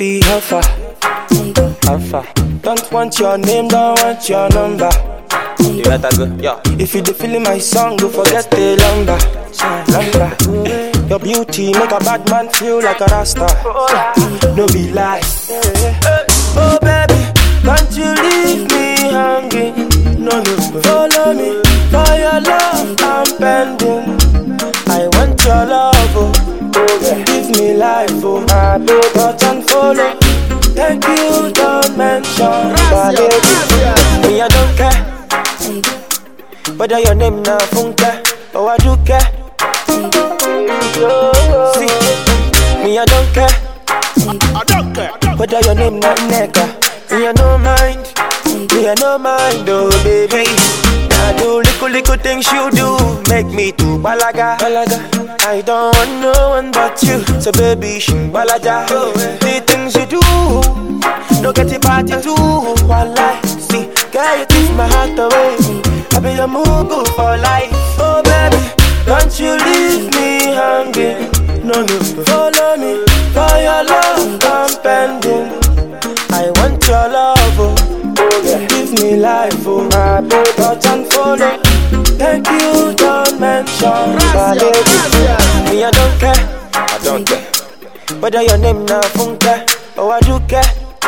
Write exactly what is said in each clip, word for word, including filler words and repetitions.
Baby, how far? How far? Don't want your name, don't want your number. You let that go, yeah. If you dey feeling my song, don't forget the longer, longer. Your beauty make a bad man feel like a rasta. No be lie. Oh baby, can't you leave me hanging? No, no, follow me for your love. I'm pending. I want your love, oh, oh give me life, oh. My baby, touch and follow. Thank you, don't mention my baby. Me, I don't care whether your name na Funke or I do care. See, me, I don't care. I don't care. Whether your name na Neka. Me, I no mind. Me, I no mind, oh baby. I do little little things you do make me too balaga. balaga. I don't want no one but you, so baby, shing balaja. The things you do, no get it party too. One life, see, girl, you take my heart away. I be your mugu for life. Oh baby, don't you leave me hanging. No, no, follow me for your love. I'm pending. I want your love, oh. Give me life, oh my baby, touch and follow. Thank you, don't mention my baby. Me, I don't care, I don't care whether your name na Funke or I do care.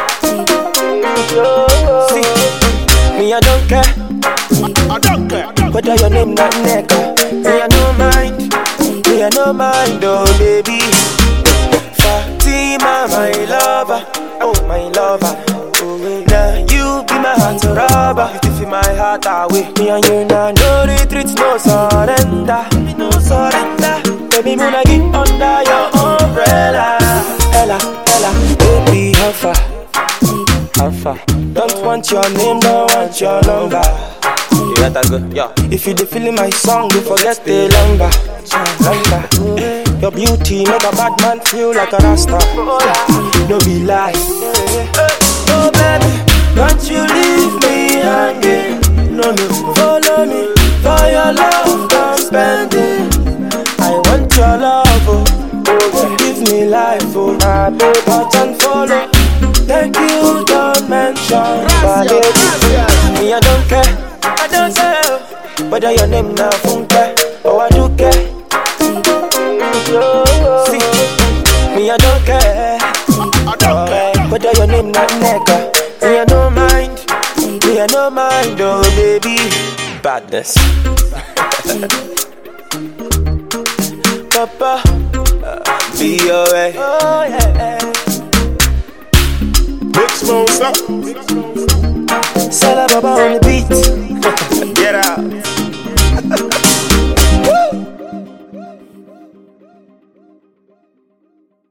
See, me, I don't care, I don't care whether your name na Neka. Me, I no mind, me, I no mind, oh baby. Fatima, my lover, oh my lover. Now you be my heart to rubber. You feel my heart away. Me and you now, no retreat, no surrender. No surrender. Baby, me like it under your umbrella. Ella, Ella, baby, how far? How far? Don't want your name, don't want your number. You let that go, yeah. If you dey feeling my song, don't forget the longer, longer. Your beauty make a bad man feel like a rasta. No be lie. Oh baby, don't you leave me hanging. No, no, follow me for your love. I'm spending. I want your love, oh, oh give me life, oh. My baby, touch and follow. Thank you, don't mention my baby. Me, I don't care, I don't care whether your name na Funke or I do care. See, me, I don't care, I don't care whether your name na Neka. Me, I no mind, me, I no mind, oh baby. Badness. Papa, uh, be your way. Oh yeah. Big smoke, Sell a baba on the beat.